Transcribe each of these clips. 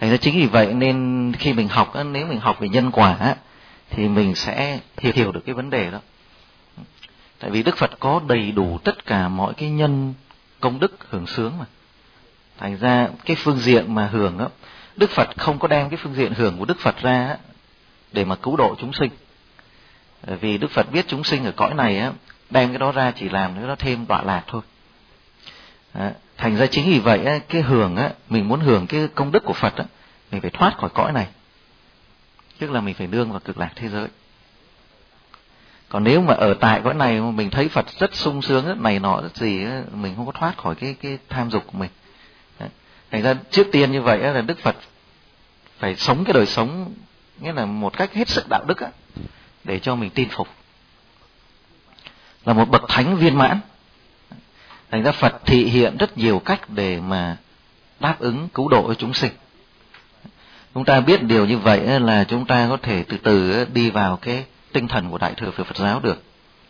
Thành ra chính vì vậy nên khi mình học, nếu mình học về nhân quả thì mình sẽ hiểu được cái vấn đề đó. Tại vì Đức Phật có đầy đủ tất cả mọi cái nhân công đức hưởng sướng mà. Thành ra cái phương diện mà hưởng đó, Đức Phật không có đem cái phương diện hưởng của Đức Phật ra để mà cứu độ chúng sinh. Vì Đức Phật biết chúng sinh ở cõi này đem cái đó ra chỉ làm cho nó thêm đọa lạc thôi. Thành ra chính vì vậy cái hưởng mình muốn hưởng cái công đức của Phật mình phải thoát khỏi cõi này, tức là mình phải nương vào cực lạc thế giới. Còn nếu mà ở tại cõi này mình thấy Phật rất sung sướng, rất này nọ, rất gì, mình không có thoát khỏi cái tham dục của mình. Thành ra trước tiên như vậy là Đức Phật phải sống cái đời sống nghĩa là một cách hết sức đạo đức để cho mình tin phục, là một bậc thánh viên mãn. Thành ra Phật thị hiện rất nhiều cách để mà đáp ứng cứu độ cho chúng sinh. Chúng ta biết điều như vậy là chúng ta có thể từ từ đi vào cái tinh thần của Đại thừa về Phật giáo được.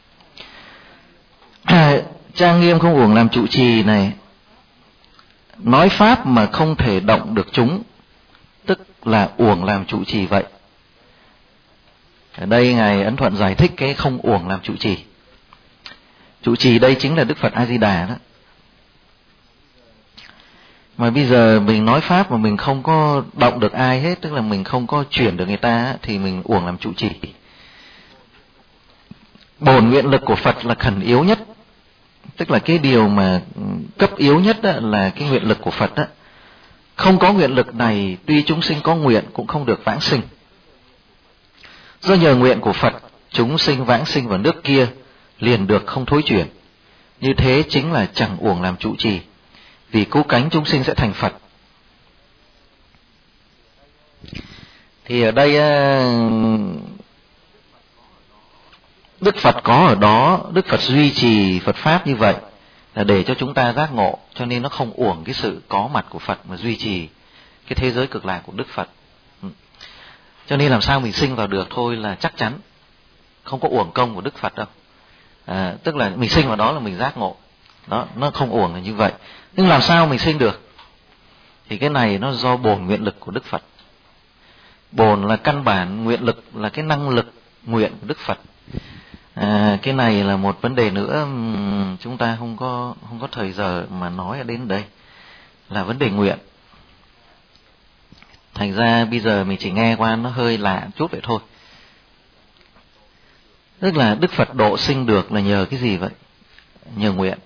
Trang nghiêm không uổng làm trụ trì này, nói pháp mà không thể động được chúng, tức là uổng làm trụ trì vậy. Ở đây Ngài Ấn Thuận giải thích cái không uổng làm trụ trì. Trụ trì đây chính là Đức Phật A Di Đà đó. Mà bây giờ mình nói pháp mà mình không có động được ai hết, tức là mình không có chuyển được người ta, thì mình uổng làm trụ trì. Bổn nguyện lực của Phật là khẩn yếu nhất, tức là cái điều mà cấp yếu nhất là cái nguyện lực của Phật. Không có nguyện lực này, tuy chúng sinh có nguyện cũng không được vãng sinh. Do nhờ nguyện của Phật, chúng sinh vãng sinh vào nước kia liền được không thối chuyển. Như thế chính là chẳng uổng làm trụ trì, vì cứu cánh chúng sinh sẽ thành Phật. Thì ở đây Đức Phật có ở đó, Đức Phật duy trì Phật Pháp như vậy là để cho chúng ta giác ngộ, cho nên nó không uổng cái sự có mặt của Phật mà duy trì cái thế giới cực lạc của Đức Phật. Cho nên làm sao mình sinh vào được thôi là chắc chắn, không có uổng công của Đức Phật đâu. Tức là mình sinh vào đó là mình giác ngộ, đó, nó không uổng là như vậy. Nhưng làm sao mình sinh được? Thì cái này nó do bổn nguyện lực của Đức Phật. Bổn là căn bản, nguyện lực là cái năng lực nguyện của Đức Phật. Cái này là một vấn đề nữa, chúng ta không có thời giờ mà nói ở đến đây, là vấn đề nguyện. Thành ra bây giờ mình chỉ nghe qua nó hơi lạ chút vậy thôi. Tức là Đức Phật độ sinh được là nhờ cái gì vậy? Nhờ nguyện.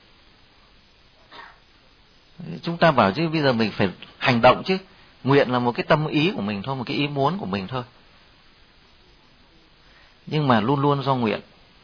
Chúng ta bảo chứ bây giờ mình phải hành động chứ. Nguyện là một cái tâm ý của mình thôi, một cái ý muốn của mình thôi. Nhưng mà luôn luôn do nguyện.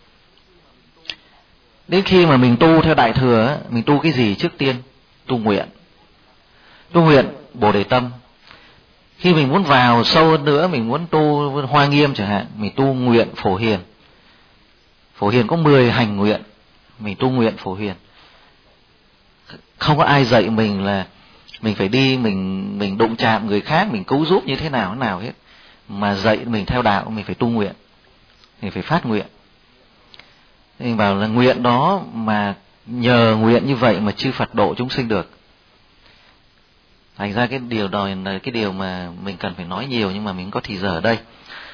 Đến khi mà mình tu theo Đại Thừa, mình tu cái gì trước tiên? Tu nguyện. Tu nguyện Bồ Đề Tâm. Khi mình muốn vào sâu hơn nữa, mình muốn tu Hoa Nghiêm chẳng hạn, mình tu nguyện Phổ Hiền. Phổ Hiền có 10 hành nguyện, mình tu nguyện Phổ Hiền. Không có ai dạy mình là mình phải đi, mình đụng chạm người khác, mình cứu giúp như thế nào hết. Mà dạy mình theo đạo, mình phải tu nguyện, mình phải phát nguyện. Mình bảo là nguyện đó mà nhờ nguyện như vậy mà chư Phật độ chúng sinh được. Thành ra cái điều đó là cái điều mà mình cần phải nói nhiều, nhưng mà mình có thì giờ ở đây.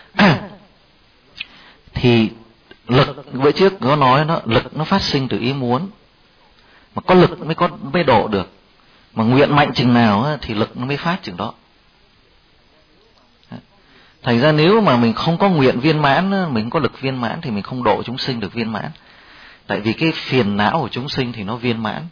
Thì lực, bữa trước có nói lực nó phát sinh từ ý muốn, mà có lực mới độ được. Mà nguyện mạnh chừng nào thì lực nó mới phát chừng đó. Thành ra nếu mà mình không có nguyện viên mãn, mình có lực viên mãn thì mình không độ chúng sinh được viên mãn. Tại vì cái phiền não của chúng sinh thì nó viên mãn.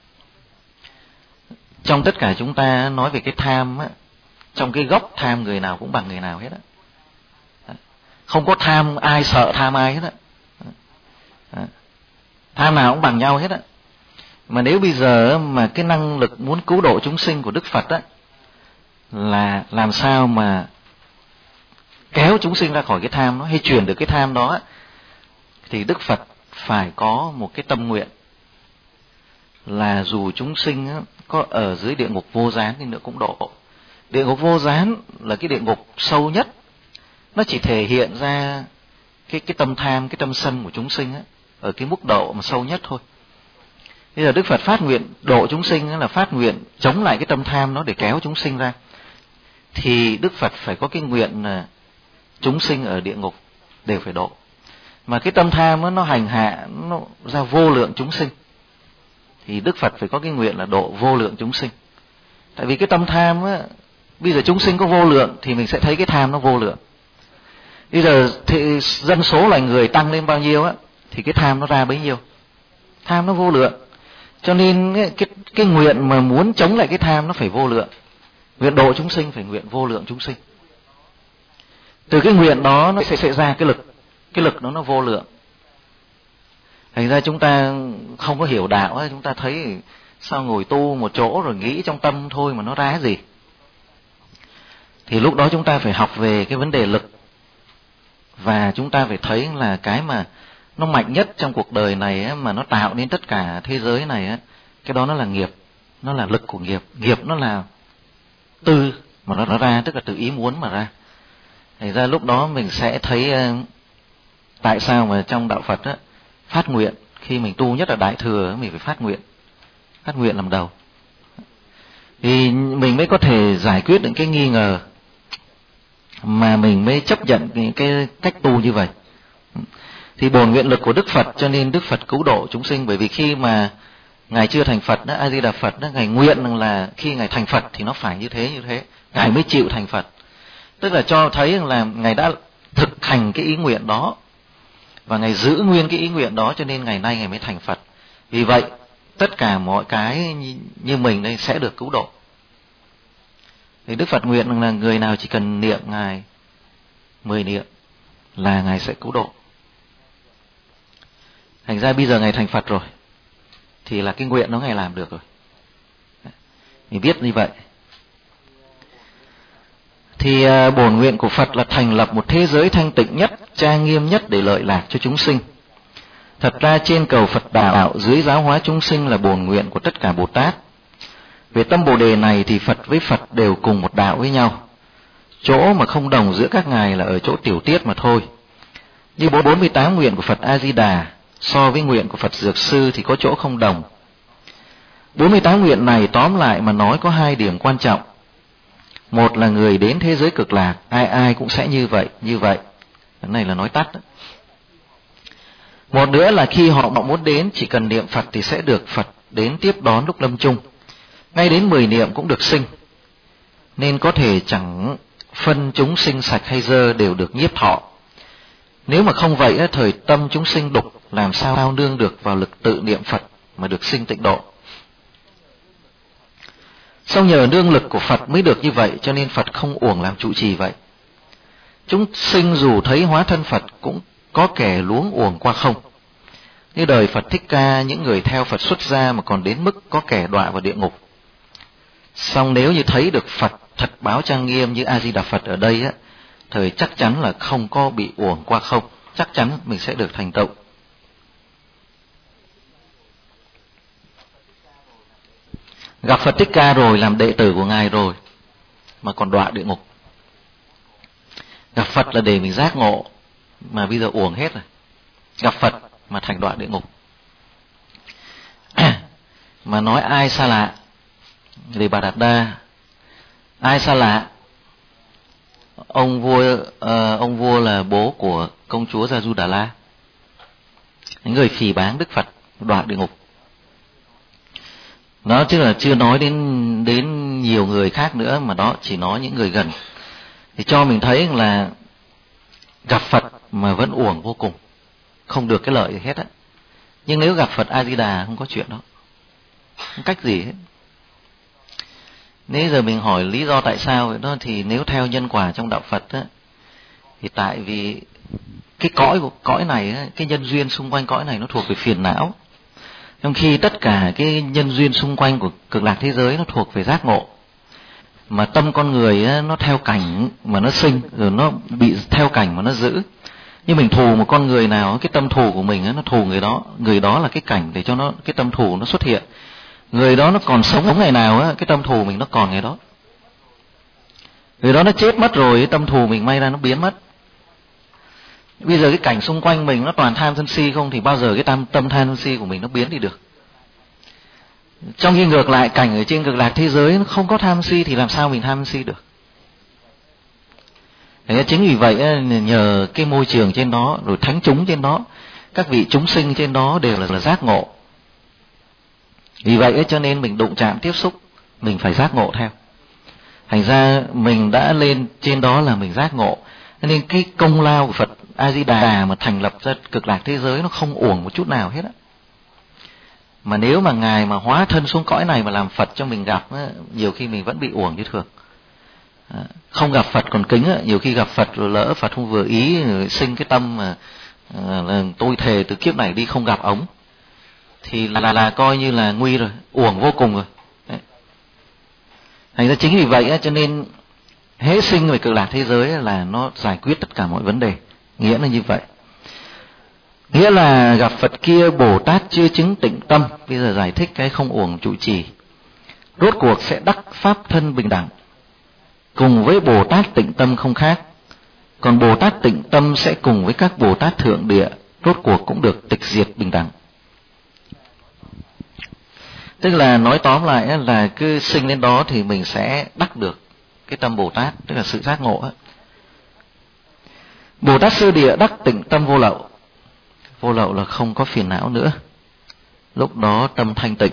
Trong tất cả chúng ta nói về cái tham trong cái gốc tham người nào cũng bằng người nào hết á. Không có tham ai sợ tham ai hết á. Tham nào cũng bằng nhau hết á. Mà nếu bây giờ mà cái năng lực muốn cứu độ chúng sinh của Đức Phật á, là làm sao mà kéo chúng sinh ra khỏi cái tham đó, hay chuyển được cái tham đó á, thì Đức Phật phải có một cái tâm nguyện là dù chúng sinh á, có ở dưới địa ngục vô gián thì nữa cũng độ. Địa ngục vô gián là cái địa ngục sâu nhất, nó chỉ thể hiện ra cái tâm tham, cái tâm sân của chúng sinh á, ở cái mức độ mà sâu nhất thôi. Bây giờ Đức Phật phát nguyện độ chúng sinh là phát nguyện chống lại cái tâm tham đó để kéo chúng sinh ra. thì Đức Phật phải có cái nguyện là chúng sinh ở địa ngục đều phải độ. Mà cái tâm tham đó, nó hành hạ, nó ra vô lượng chúng sinh, thì Đức Phật phải có cái nguyện là độ vô lượng chúng sinh. Tại vì cái tâm tham á, bây giờ chúng sinh có vô lượng thì mình sẽ thấy cái tham nó vô lượng. Bây giờ thì dân số loài người tăng lên bao nhiêu á, thì cái tham nó ra bấy nhiêu. Tham nó vô lượng. Cho nên cái nguyện mà muốn chống lại cái tham nó phải vô lượng. Nguyện độ chúng sinh phải nguyện vô lượng chúng sinh. Từ cái nguyện đó nó sẽ ra cái lực. Cái lực đó nó vô lượng. Thành ra chúng ta không có hiểu đạo ấy, chúng ta thấy sao ngồi tu một chỗ rồi nghĩ trong tâm thôi mà nó ra gì. Thì lúc đó chúng ta phải học về cái vấn đề lực. Và chúng ta phải thấy là cái mà nó mạnh nhất trong cuộc đời này ấy, mà nó tạo nên tất cả thế giới này ấy, cái đó nó là nghiệp, nó là lực của nghiệp. Nghiệp nó là tư mà nó ra, tức là từ ý muốn mà ra. Thành ra lúc đó mình sẽ thấy tại sao mà trong đạo Phật á, phát nguyện, khi mình tu nhất là Đại Thừa mình phải phát nguyện làm đầu, thì mình mới có thể giải quyết được cái nghi ngờ, mà mình mới chấp nhận cái cách tu như vậy. Thì bổn nguyện lực của Đức Phật, cho nên Đức Phật cứu độ chúng sinh. Bởi vì khi mà Ngài chưa thành Phật đó, A Di Đà Phật đó, Ngài nguyện rằng là khi Ngài thành Phật thì nó phải như thế, Ngài mới chịu thành Phật. Tức là cho thấy rằng là Ngài đã thực hành cái ý nguyện đó, và Ngài giữ nguyên cái ý nguyện đó, cho nên ngày nay Ngài mới thành Phật. Vì vậy tất cả mọi cái như mình đây sẽ được cứu độ. Thì Đức Phật nguyện rằng là người nào chỉ cần niệm Ngài 10 niệm là Ngài sẽ cứu độ. Thành ra bây giờ Ngài thành Phật rồi, thì là cái nguyện đó Ngài làm được rồi. Mình biết như vậy. Thì bổn nguyện của Phật là thành lập một thế giới thanh tịnh nhất, trang nghiêm nhất để lợi lạc cho chúng sinh. Thật ra trên cầu Phật đạo, dưới giáo hóa chúng sinh là bổn nguyện của tất cả Bồ Tát. Về tâm Bồ Đề này thì Phật với Phật đều cùng một đạo với nhau. Chỗ mà không đồng giữa các ngài là ở chỗ tiểu tiết mà thôi. Như 48 nguyện của Phật A Di Đà so với nguyện của Phật Dược Sư thì có chỗ không đồng. 48 nguyện này tóm lại mà nói có 2 điểm quan trọng. Một là người đến thế giới cực lạc, ai cũng sẽ như vậy. Cái này là nói tắt đó. Một nữa là khi họ muốn đến, chỉ cần niệm Phật thì sẽ được Phật đến tiếp đón lúc lâm chung. Ngay đến 10 niệm cũng được sinh. Nên có thể chẳng phân chúng sinh sạch hay dơ đều được nhiếp thọ. Nếu mà không vậy, thời tâm chúng sinh đục, làm sao nương được vào lực tự niệm Phật mà được sinh tịnh độ. Sau nhờ nương lực của Phật mới được như vậy, cho nên Phật không uổng làm trụ trì vậy. Chúng sinh dù thấy hóa thân Phật cũng có kẻ luống uổng qua không. Như đời Phật Thích Ca, những người theo Phật xuất gia mà còn đến mức có kẻ đọa vào địa ngục. Song nếu như thấy được Phật thật báo trang nghiêm như A Di Đà Phật ở đây á, thời chắc chắn là không có bị uổng qua không, chắc chắn mình sẽ được thành tựu. Gặp Phật Thích Ca rồi, làm đệ tử của Ngài rồi mà còn đọa địa ngục. Gặp Phật là để mình giác ngộ, mà bây giờ uổng hết rồi. Gặp Phật mà thành đọa địa ngục. Mà nói ai xa lạ, Đề Bà Đạt Đa, ai xa lạ? Ông vua là bố của công chúa Gia Du Đà La. Những người phỉ báng Đức Phật đọa địa ngục. Đó chứ là chưa nói đến nhiều người khác nữa, mà đó chỉ nói những người gần. Thì cho mình thấy là gặp Phật mà vẫn uổng vô cùng, không được cái lợi gì hết á. Nhưng nếu gặp Phật A Di Đà không có chuyện đó, không cách gì hết. Nếu giờ mình hỏi lý do tại sao vậy đó, thì nếu theo nhân quả trong đạo Phật á, thì tại vì cái cõi này á, cái nhân duyên xung quanh cõi này nó thuộc về phiền não, trong khi tất cả cái nhân duyên xung quanh của cực lạc thế giới nó thuộc về giác ngộ. Mà tâm con người á, nó theo cảnh mà nó sinh, rồi nó bị theo cảnh mà nó giữ. Như mình thù một con người nào, cái tâm thù của mình á, nó thù người đó là cái cảnh để cho nó cái tâm thù nó xuất hiện. Người đó nó còn sống ngày nào á, cái tâm thù mình nó còn ngày đó. Người đó nó chết mất rồi, cái tâm thù mình may ra nó biến mất. Bây giờ cái cảnh xung quanh mình nó toàn tham sân si không, thì bao giờ cái tâm tham sân si của mình nó biến đi được. Trong khi ngược lại, cảnh ở trên cực lạc thế giới nó không có tham si, thì làm sao mình tham si được. Chính vì vậy nhờ cái môi trường trên đó, rồi thánh chúng trên đó, các vị chúng sinh trên đó đều là giác ngộ. Vì vậy cho nên mình đụng chạm tiếp xúc, mình phải giác ngộ theo. Thành ra mình đã lên trên đó là mình giác ngộ. Nên cái công lao của Phật A Di Đà mà thành lập ra Cực Lạc thế giới nó không uổng một chút nào hết á. Mà nếu mà ngài mà hóa thân xuống cõi này mà làm Phật cho mình gặp, nhiều khi mình vẫn bị uổng như thường. Không gặp Phật còn kính, nhiều khi gặp Phật rồi lỡ Phật không vừa ý, sinh cái tâm mà là tôi thề từ kiếp này đi không gặp ống, thì là coi như là nguy rồi, uổng vô cùng rồi. Thành ra chính vì vậy cho nên hễ sinh về Cực Lạc thế giới là nó giải quyết tất cả mọi vấn đề. Nghĩa là như vậy. Nghĩa là gặp Phật kia Bồ Tát chưa chứng tịnh tâm. Bây giờ giải thích cái không uổng trụ trì. Rốt cuộc sẽ đắc pháp thân bình đẳng. Cùng với Bồ Tát tịnh tâm không khác. Còn Bồ Tát tịnh tâm sẽ cùng với các Bồ Tát thượng địa, rốt cuộc cũng được tịch diệt bình đẳng. Tức là nói tóm lại là cứ sinh lên đó thì mình sẽ đắc được cái tâm Bồ Tát, tức là sự giác ngộ. Bồ Tát sơ địa đắc tịnh tâm vô lậu. Vô lậu là không có phiền não nữa. Lúc đó tâm thanh tịnh.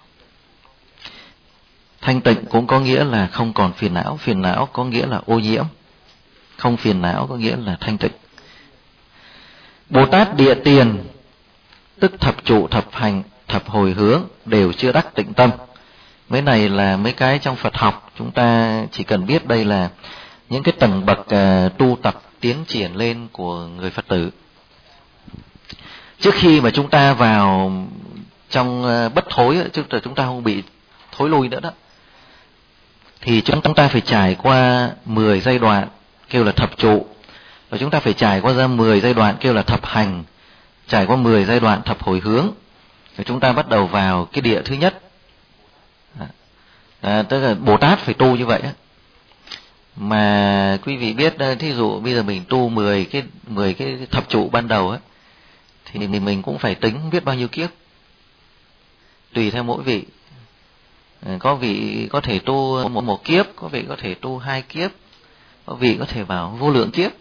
Thanh tịnh cũng có nghĩa là không còn phiền não. Phiền não có nghĩa là ô nhiễm. Không phiền não có nghĩa là thanh tịnh. Bồ Tát địa tiền, tức thập trụ, thập hành, thập hồi hướng đều chưa đắc tịnh tâm. Mấy này là mấy cái trong Phật học, chúng ta chỉ cần biết đây là những cái tầng bậc tu tập tiến triển lên của người Phật tử. Trước khi mà chúng ta vào trong bất thối, chứ chúng ta không bị thối lui nữa đó, thì chúng ta phải trải qua 10 giai đoạn kêu là thập trụ, và chúng ta phải trải qua ra 10 giai đoạn kêu là thập hành, trải qua 10 giai đoạn thập hồi hướng, rồi chúng ta bắt đầu vào cái địa thứ nhất. Tức là Bồ Tát phải tu như vậy. Mà quý vị biết, thí dụ bây giờ mình tu 10 cái thập trụ ban đầu ấy, thì mình cũng phải tính biết bao nhiêu kiếp, tùy theo mỗi vị. Có vị có thể tu một kiếp, có vị có thể tu 2 kiếp, có vị có thể vào vô lượng kiếp.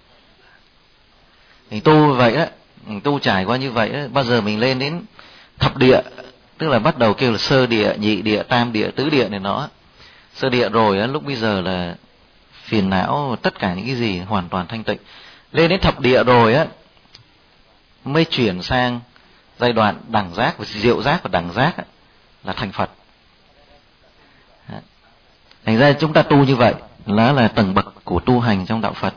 Mình tu vậy á, mình tu trải qua như vậy á, bao giờ mình lên đến thập địa, tức là bắt đầu kêu là sơ địa, nhị địa, tam địa, tứ địa này nó. Sơ địa rồi á, lúc bây giờ là phiền não tất cả những cái gì hoàn toàn thanh tịnh. Lên đến thập địa rồi á mới chuyển sang giai đoạn đẳng giác và diệu giác, và đẳng giác á, là thành Phật. Thành ra chúng ta tu như vậy là tầng bậc của tu hành trong đạo Phật.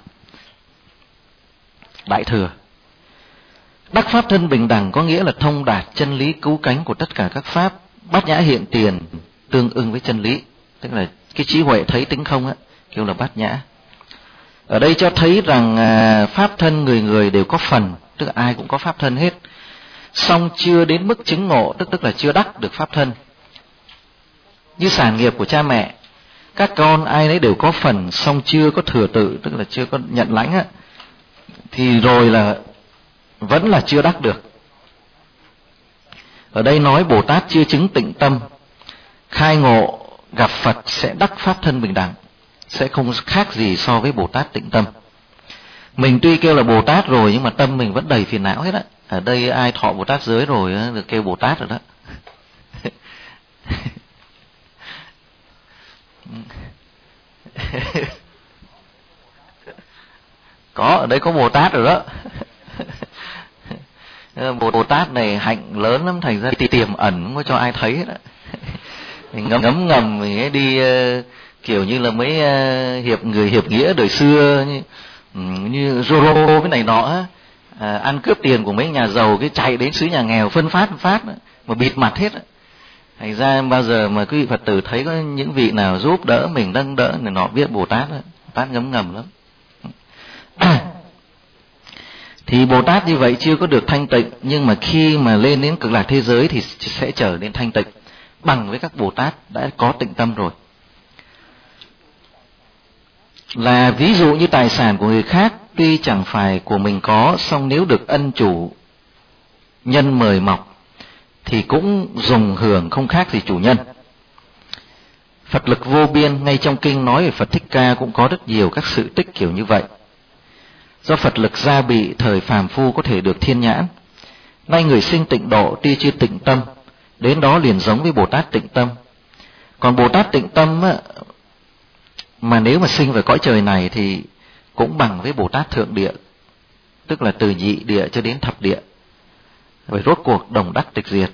Đại thừa. Đắc pháp thân bình đẳng có nghĩa là thông đạt chân lý cứu cánh của tất cả các pháp, bát nhã hiện tiền tương ưng với chân lý, tức là cái trí huệ thấy tính không á, kêu là bát nhã. Ở đây cho thấy rằng pháp thân người người đều có phần, tức là ai cũng có pháp thân hết, song chưa đến mức chứng ngộ, tức là chưa đắc được pháp thân. Như sản nghiệp của cha mẹ, các con ai nấy đều có phần, song chưa có thừa tự, tức là chưa có nhận lãnh á, thì rồi là vẫn là chưa đắc được. Ở đây nói Bồ Tát chưa chứng tịnh tâm, khai ngộ gặp Phật sẽ đắc pháp thân bình đẳng, sẽ không khác gì so với Bồ Tát tịnh tâm. Mình tuy kêu là Bồ Tát rồi nhưng mà tâm mình vẫn đầy phiền não hết á. Ở đây ai thọ Bồ Tát giới rồi được kêu Bồ Tát rồi đó. Có, ở đây có Bồ Tát rồi đó. Bồ Tát này hạnh lớn lắm, thành ra tiềm ẩn không có cho ai thấy hết á. Mình ngấm ngầm mình ấy đi kiểu như là mấy người hiệp nghĩa đời xưa như Zorro cái này nọ, ăn cướp tiền của mấy nhà giàu, cái chạy đến xứ nhà nghèo phân phát mà bịt mặt hết á. Thành ra bao giờ mà quý vị Phật tử thấy có những vị nào giúp đỡ mình, nâng đỡ này nọ, biết Bồ Tát đó, Bồ Tát ngấm ngầm lắm. Thì Bồ Tát như vậy chưa có được thanh tịnh, nhưng mà khi mà lên đến Cực Lạc thế giới thì sẽ trở nên thanh tịnh bằng với các Bồ Tát đã có tịnh tâm rồi. Là ví dụ như tài sản của người khác tuy chẳng phải của mình có, song nếu được ân chủ nhân mời mọc thì cũng dùng hưởng không khác gì chủ nhân. Phật lực vô biên, ngay trong kinh nói về Phật Thích Ca cũng có rất nhiều các sự tích kiểu như vậy. Do Phật lực gia bị, thời phàm phu có thể được thiên nhãn. Nay người sinh tịnh độ, tia chưa tịnh tâm, đến đó liền giống với Bồ Tát tịnh tâm. Còn Bồ Tát tịnh tâm á, mà nếu mà sinh về cõi trời này thì cũng bằng với Bồ Tát thượng địa, tức là từ nhị địa cho đến thập địa, phải rốt cuộc đồng đắc tịch diệt.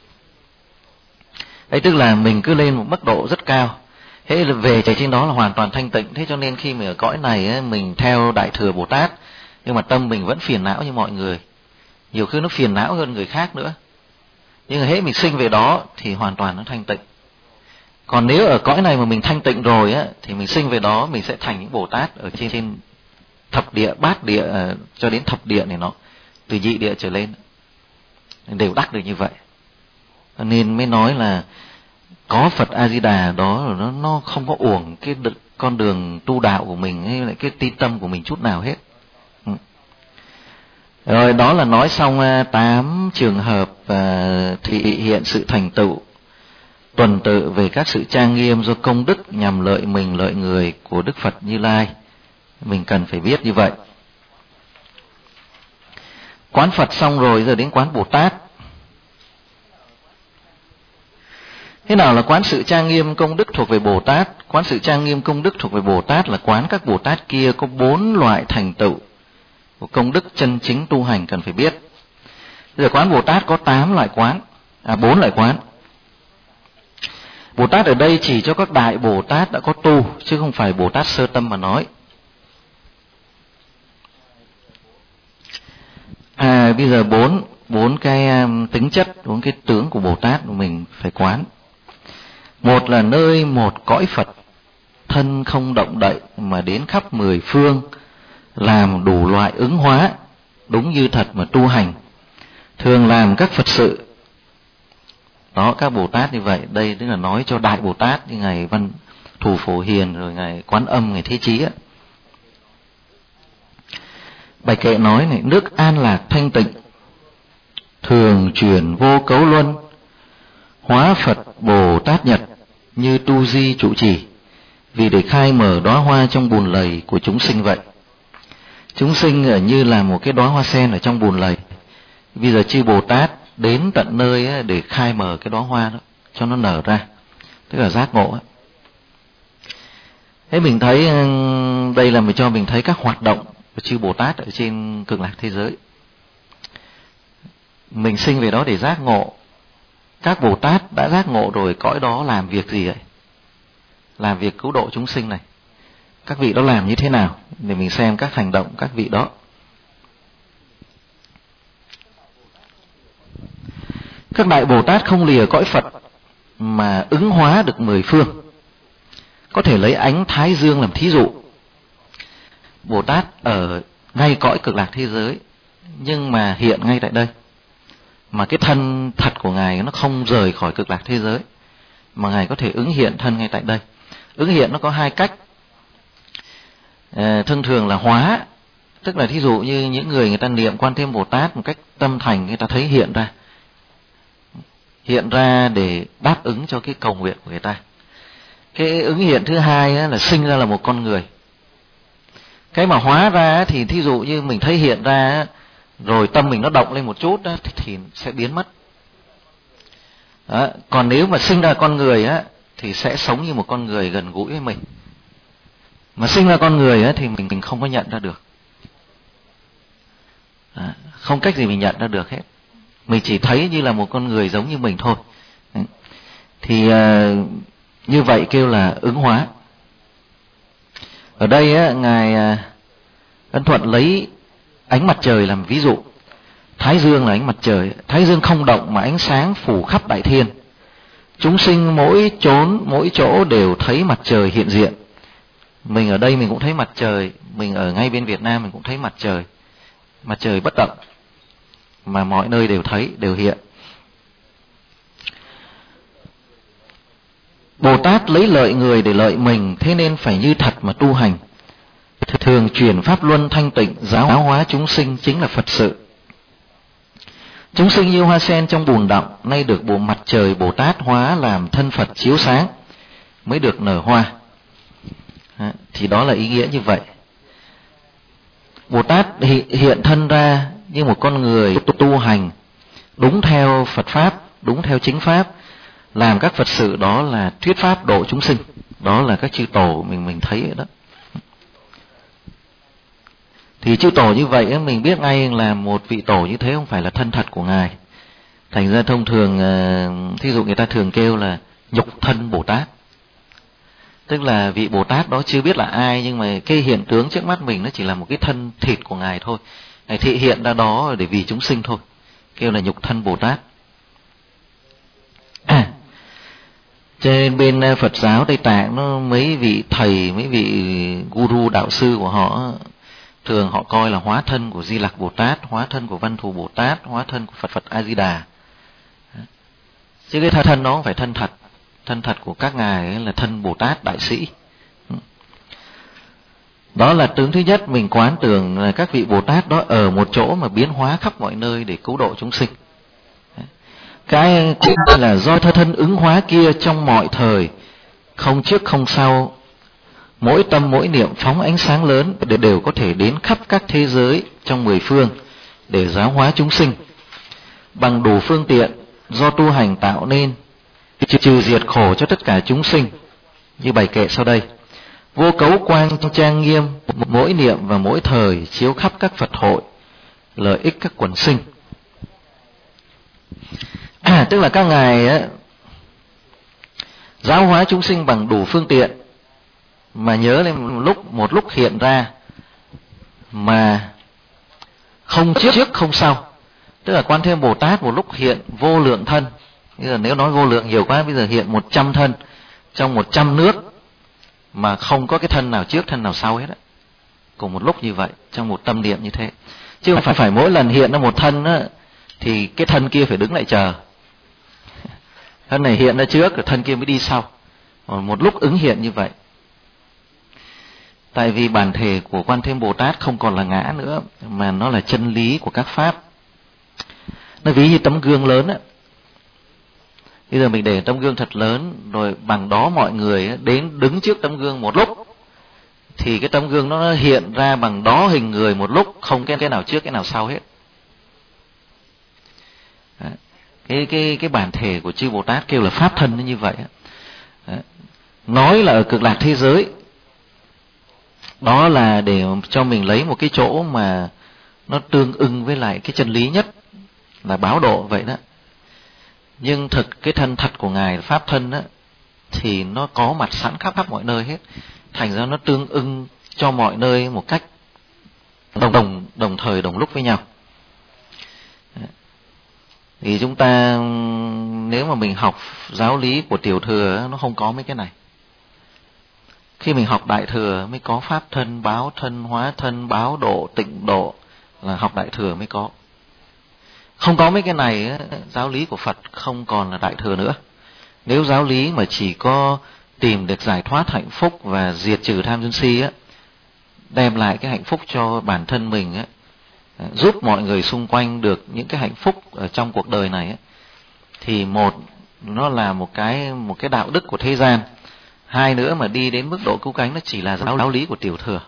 Đấy, tức là mình cứ lên một mức độ rất cao, thế là về trời trên đó là hoàn toàn thanh tịnh. Thế cho nên khi mình ở cõi này ấy, mình theo Đại Thừa Bồ Tát, nhưng mà tâm mình vẫn phiền não như mọi người, nhiều khi nó phiền não hơn người khác nữa. Nhưng mà hễ mình sinh về đó thì hoàn toàn nó thanh tịnh. Còn nếu ở cõi này mà mình thanh tịnh rồi á, thì mình sinh về đó mình sẽ thành những Bồ Tát ở trên thập địa, bát địa cho đến thập địa này, nó từ nhị địa trở lên đều đắc được như vậy. Nên mới nói là có Phật A Di Đà đó, nó không có uổng cái con đường tu đạo của mình hay lại cái tín tâm của mình chút nào hết. Rồi, đó là nói xong 8 trường hợp thị hiện sự thành tựu tuần tự về các sự trang nghiêm do công đức nhằm lợi mình lợi người của Đức Phật Như Lai. Mình cần phải biết như vậy. Quán Phật xong rồi, giờ đến quán Bồ Tát. Thế nào là quán sự trang nghiêm công đức thuộc về Bồ Tát? Quán sự trang nghiêm công đức thuộc về Bồ Tát là quán các Bồ Tát kia có 4 loại thành tựu của công đức chân chính tu hành cần phải biết. Bây giờ quán Bồ Tát có 8 loại quán, 4 loại quán. Bồ Tát ở đây chỉ cho các đại Bồ Tát đã có tu, chứ không phải Bồ Tát sơ tâm mà nói. Bây giờ bốn cái tính chất, 4 cái tướng của Bồ Tát của mình phải quán. Một là nơi một cõi Phật, thân không động đậy mà đến khắp 10 phương, làm đủ loại ứng hóa, đúng như thật mà tu hành, thường làm các Phật sự. Đó, các Bồ Tát như vậy. Đây tức là nói cho đại Bồ Tát như Ngài Văn Thù Phổ Hiền, rồi Ngài Quán Âm, Ngài Thế Chí á. Bài kệ nói này: nước an lạc thanh tịnh, thường chuyển vô cấu luân, hóa Phật Bồ Tát Nhật, như tu di trụ trì, vì để khai mở đóa hoa trong bùn lầy của chúng sinh vậy. Chúng sinh ở như là một cái đóa hoa sen ở trong bùn lầy. Bây giờ chư Bồ Tát đến tận nơi để khai mở cái đóa hoa đó cho nó nở ra, tức là giác ngộ. Thế mình thấy đây là cho mình thấy các hoạt động của chư Bồ Tát ở trên cực lạc thế giới. Mình sinh về đó để giác ngộ. Các Bồ Tát đã giác ngộ rồi, cõi đó làm việc gì vậy? Làm việc cứu độ chúng sinh này. Các vị đó làm như thế nào? Để mình xem các hành động các vị đó. Các đại Bồ Tát không lìa cõi Phật mà ứng hóa được 10 phương. Có thể lấy ánh Thái Dương làm thí dụ. Bồ Tát ở ngay cõi cực lạc thế giới, nhưng mà hiện ngay tại đây. Mà cái thân thật của Ngài nó không rời khỏi cực lạc thế giới, mà Ngài có thể ứng hiện thân ngay tại đây. Ứng hiện nó có 2 cách. Thông thường là hóa, tức là thí dụ như những người ta niệm Quan Thế Âm Bồ Tát một cách tâm thành, người ta thấy hiện ra để đáp ứng cho cái cầu nguyện của người ta. Cái ứng hiện thứ hai là sinh ra là một con người. Cái mà hóa ra thì thí dụ như mình thấy hiện ra rồi tâm mình nó động lên một chút thì sẽ biến mất. Đó. Còn nếu mà sinh ra con người thì sẽ sống như một con người gần gũi với mình. Mà sinh ra con người thì mình không có nhận ra được. Đó. Không cách gì mình nhận ra được hết. Mình chỉ thấy như là một con người giống như mình thôi. Thì như vậy kêu là ứng hóa. Ở đây Ngài Ân Thuận lấy ánh mặt trời làm ví dụ. Thái Dương là ánh mặt trời. Thái Dương không động mà ánh sáng phủ khắp đại thiên. Chúng sinh mỗi chỗ đều thấy mặt trời hiện diện. Mình ở đây mình cũng thấy mặt trời. Mình ở ngay bên Việt Nam mình cũng thấy mặt trời. Mặt trời bất động, mà mọi nơi đều thấy, đều hiện. Bồ Tát lấy lợi người để lợi mình, thế nên phải như thật mà tu hành. Thường chuyển pháp luân thanh tịnh, giáo hóa chúng sinh chính là Phật sự. Chúng sinh như hoa sen trong bùn đọng, nay được bộ mặt trời Bồ Tát hóa làm thân Phật chiếu sáng, mới được nở hoa. Thì đó là ý nghĩa như vậy. Bồ Tát hiện thân ra như một con người tu hành đúng theo Phật Pháp, đúng theo chính Pháp, làm các Phật sự, đó là thuyết Pháp độ chúng sinh. Đó là các chư tổ mình thấy đó. Thì chư tổ như vậy mình biết ngay là một vị tổ như thế không phải là thân thật của Ngài. Thành ra thông thường, thí dụ người ta thường kêu là nhục thân Bồ Tát. Tức là vị Bồ Tát đó chưa biết là ai, nhưng mà cái hiện tướng trước mắt mình nó chỉ là một cái thân thịt của Ngài thôi. Ngài thị hiện ra đó để vì chúng sinh thôi. Kêu là nhục thân Bồ Tát. Trên bên Phật giáo Tây Tạng, nó mấy vị thầy, mấy vị guru đạo sư của họ, thường họ coi là hóa thân của Di Lặc Bồ Tát, hóa thân của Văn Thù Bồ Tát, hóa thân của Phật A Di Đà. Chứ cái thân đó không phải thân thật. Thân thật của các ngài ấy là thân Bồ Tát Đại Sĩ. Đó là tướng thứ nhất. Mình quán tưởng là các vị Bồ Tát đó ở một chỗ mà biến hóa khắp mọi nơi để cứu độ chúng sinh. Cái là do thân ứng hóa kia trong mọi thời, không trước không sau, mỗi tâm mỗi niệm phóng ánh sáng lớn, đều có thể đến khắp các thế giới trong 10 phương để giáo hóa chúng sinh bằng đủ phương tiện do tu hành tạo nên, trừ diệt khổ cho tất cả chúng sinh. Như bài kệ sau đây: vô cấu quang trang nghiêm, mỗi niệm và mỗi thời chiếu khắp các Phật hội, lợi ích các quần sinh. Tức là các ngài ấy, giáo hóa chúng sinh bằng đủ phương tiện. Mà nhớ lên một lúc hiện ra mà không trước không sau. Tức là Quan Thế Âm Bồ Tát một lúc hiện vô lượng thân. Bây giờ nếu nói vô lượng nhiều quá, bây giờ hiện 100 thân trong 100 nước mà không có cái thân nào trước thân nào sau hết á. Cùng một lúc như vậy, trong một tâm niệm như thế. Chứ không phải mỗi lần hiện ra một thân á, thì cái thân kia phải đứng lại chờ. Thân này hiện ra trước, rồi thân kia mới đi sau. Một lúc ứng hiện như vậy. Tại vì bản thể của Quan Thế Âm Bồ Tát không còn là ngã nữa, mà nó là chân lý của các pháp. Nó ví như tấm gương lớn á. Bây giờ mình để tấm gương thật lớn, rồi bằng đó mọi người đến đứng trước tấm gương một lúc, thì cái tấm gương nó hiện ra bằng đó hình người một lúc, không cái nào trước cái nào sau hết. Cái bản thể của chư Bồ Tát kêu là pháp thân như vậy. Nói là ở cực lạc thế giới, đó là để cho mình lấy một cái chỗ mà nó tương ưng với lại cái chân lý nhất, là báo độ vậy đó. Nhưng thực cái thân thật của Ngài, pháp thân á, thì nó có mặt sẵn khắp mọi nơi hết. Thành ra nó tương ưng cho mọi nơi một cách đồng thời đồng lúc với nhau. Thì chúng ta nếu mà mình học giáo lý của Tiểu Thừa, nó không có mấy cái này. Khi mình học Đại Thừa mới có pháp thân, báo thân, hóa thân, báo độ, tịnh độ, là học Đại Thừa mới có. Không có mấy cái này, giáo lý của Phật không còn là Đại Thừa nữa. Nếu giáo lý mà chỉ có tìm được giải thoát hạnh phúc và diệt trừ tham sân si á, đem lại cái hạnh phúc cho bản thân mình á, giúp mọi người xung quanh được những cái hạnh phúc ở trong cuộc đời này á, thì một, nó là một cái đạo đức của thế gian. Hai nữa, mà đi đến mức độ cứu cánh, nó chỉ là giáo lý của Tiểu Thừa.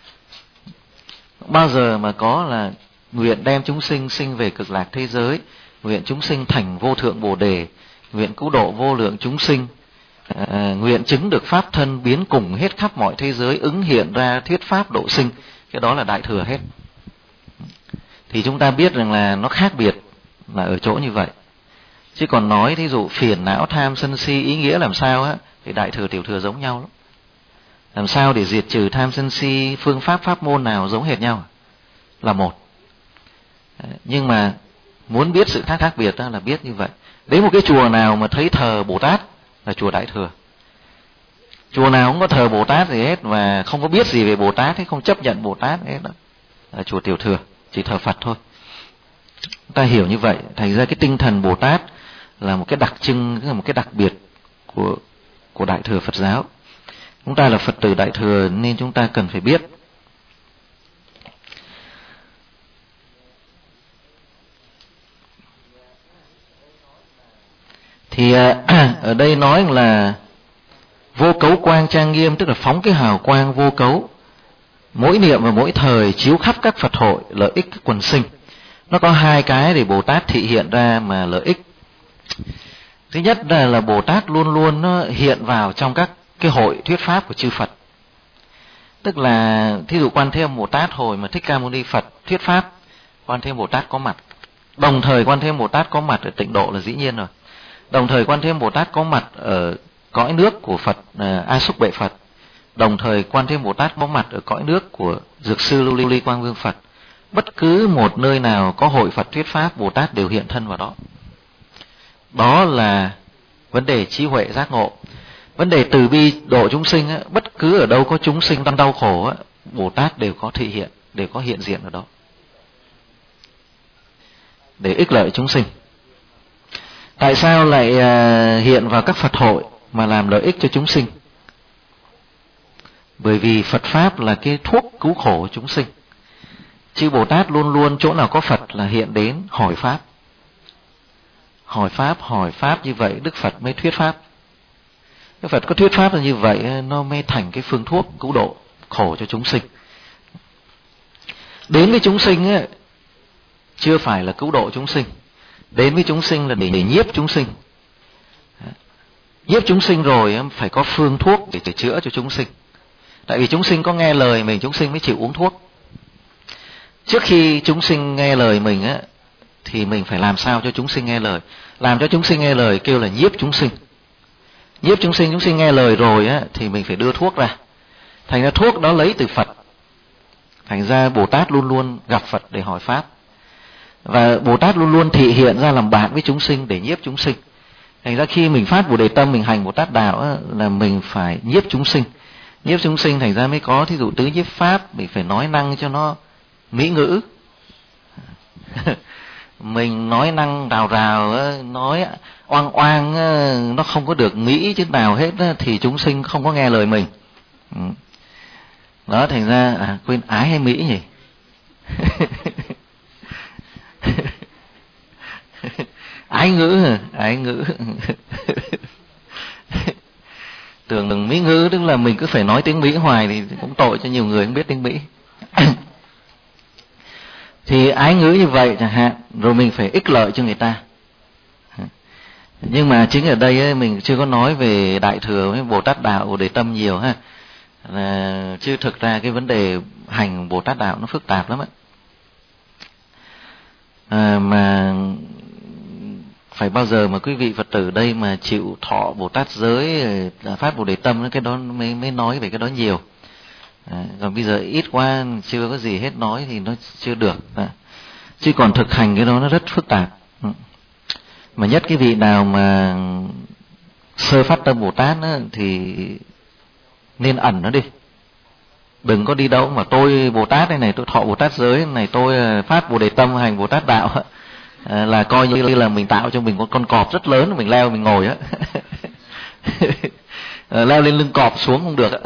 Bao giờ mà có là nguyện đem chúng sinh sinh về cực lạc thế giới, nguyện chúng sinh thành vô thượng Bồ Đề, nguyện cứu độ vô lượng chúng sinh, nguyện chứng được pháp thân biến cùng hết khắp mọi thế giới, ứng hiện ra thuyết pháp độ sinh, cái đó là Đại Thừa hết. Thì chúng ta biết rằng là nó khác biệt là ở chỗ như vậy. Chứ còn nói thí dụ phiền não tham sân si ý nghĩa làm sao á, thì Đại Thừa Tiểu Thừa giống nhau lắm. Làm sao để diệt trừ tham sân si, phương pháp pháp môn nào giống hệt nhau? Là một. Nhưng mà muốn biết sự khác biệt đó là biết như vậy. Đến một cái chùa nào mà thấy thờ Bồ Tát là chùa Đại Thừa. Chùa nào không có thờ Bồ Tát gì hết và không có biết gì về Bồ Tát hết, không chấp nhận Bồ Tát hết đó, là chùa Tiểu Thừa, chỉ thờ Phật thôi. Ta hiểu như vậy. Thành ra cái tinh thần Bồ Tát là một cái đặc trưng, là một cái đặc biệt của Đại Thừa Phật giáo. Chúng ta là Phật tử Đại Thừa nên chúng ta cần phải biết. Thì ở đây nói là Vô cấu quang trang nghiêm tức là phóng cái hào quang vô cấu, mỗi niệm và mỗi thời chiếu khắp các Phật hội, lợi ích các quần sinh. Nó có hai cái để Bồ Tát thị hiện ra mà lợi ích. Thứ nhất là Bồ Tát luôn luôn nó hiện vào trong các cái hội thuyết pháp của chư Phật. Tức là thí dụ Quan Thế Âm Bồ Tát hồi mà Thích Ca Mâu Ni Phật thuyết pháp, Quan Thế Âm Bồ Tát có mặt. Đồng thời Quan Thế Âm Bồ Tát có mặt ở Tịnh Độ là dĩ nhiên rồi. Đồng thời Quan Thế Âm Bồ Tát có mặt ở cõi nước của Phật A Xúc Bệ Phật. Đồng thời Quan Thế Âm Bồ Tát có mặt ở cõi nước của Dược Sư Lưu Ly Quang Vương Phật. Bất cứ một nơi nào có hội Phật thuyết pháp, Bồ Tát đều hiện thân vào đó. Đó là vấn đề trí huệ giác ngộ. Vấn đề từ bi độ chúng sinh, bất cứ ở đâu có chúng sinh đang đau khổ, Bồ Tát đều có thị hiện, đều có hiện diện ở đó để ích lợi chúng sinh. Tại sao lại hiện vào các Phật hội mà làm lợi ích cho chúng sinh? Bởi vì Phật Pháp là cái thuốc cứu khổ chúng sinh. Chư Bồ Tát luôn luôn chỗ nào có Phật là hiện đến hỏi Pháp. Hỏi Pháp như vậy Đức Phật mới thuyết Pháp. Đức Phật có thuyết Pháp là như vậy, nó mới thành cái phương thuốc cứu độ khổ cho chúng sinh. Đến với chúng sinh ấy, chưa phải là cứu độ chúng sinh. Đến với chúng sinh là để nhiếp chúng sinh. Nhiếp chúng sinh rồi phải có phương thuốc để chữa cho chúng sinh. Tại vì chúng sinh có nghe lời mình, chúng sinh mới chịu uống thuốc. Trước khi chúng sinh nghe lời mình á, thì mình phải làm sao cho chúng sinh nghe lời. Làm cho chúng sinh nghe lời kêu là nhiếp chúng sinh. Nhiếp chúng sinh nghe lời rồi á, thì mình phải đưa thuốc ra. Thành ra thuốc đó lấy từ Phật. Thành ra Bồ Tát luôn luôn gặp Phật để hỏi Pháp. Và Bồ Tát luôn luôn thị hiện ra làm bạn với chúng sinh để nhiếp chúng sinh. Thành ra khi mình phát Bồ Đề Tâm, mình hành Bồ Tát Đạo á, là mình phải nhiếp chúng sinh. Nhiếp chúng sinh thành ra mới có thí dụ tứ nhiếp Pháp, mình phải nói năng cho nó mỹ ngữ. Mình nói năng rào rào, nói oang oang, nó không có được mỹ chứ nào hết thì chúng sinh không có nghe lời mình. Đó, thành ra quên ái hay mỹ nhỉ? Ái ngữ. Tưởng mỹ ngữ tức là mình cứ phải nói tiếng Mỹ hoài thì cũng tội cho nhiều người không biết tiếng Mỹ. Thì ái ngữ như vậy chẳng hạn, rồi mình phải ích lợi cho người ta. Nhưng mà chính ở đây ấy, mình chưa có nói về Đại Thừa với Bồ Tát Đạo, Bồ Đề Tâm nhiều ha. Chứ thực ra cái vấn đề hành Bồ Tát Đạo nó phức tạp lắm ạ. Mà phải bao giờ mà quý vị Phật tử đây mà chịu thọ Bồ Tát giới, phát Bồ Đề Tâm, cái đó mới nói về cái đó nhiều. Còn bây giờ ít quá chưa có gì hết nói thì nó chưa được. Chứ còn thực hành cái đó nó rất phức tạp. Mà nhất cái vị nào mà sơ phát tâm Bồ Tát á, thì nên ẩn nó đi. Đừng có đi đâu mà tôi Bồ Tát này, tôi thọ Bồ Tát giới này, tôi phát Bồ Đề Tâm hành Bồ Tát Đạo, là coi như là mình tạo cho mình một con cọp rất lớn, mình leo mình ngồi á. Leo lên lưng cọp xuống không được á.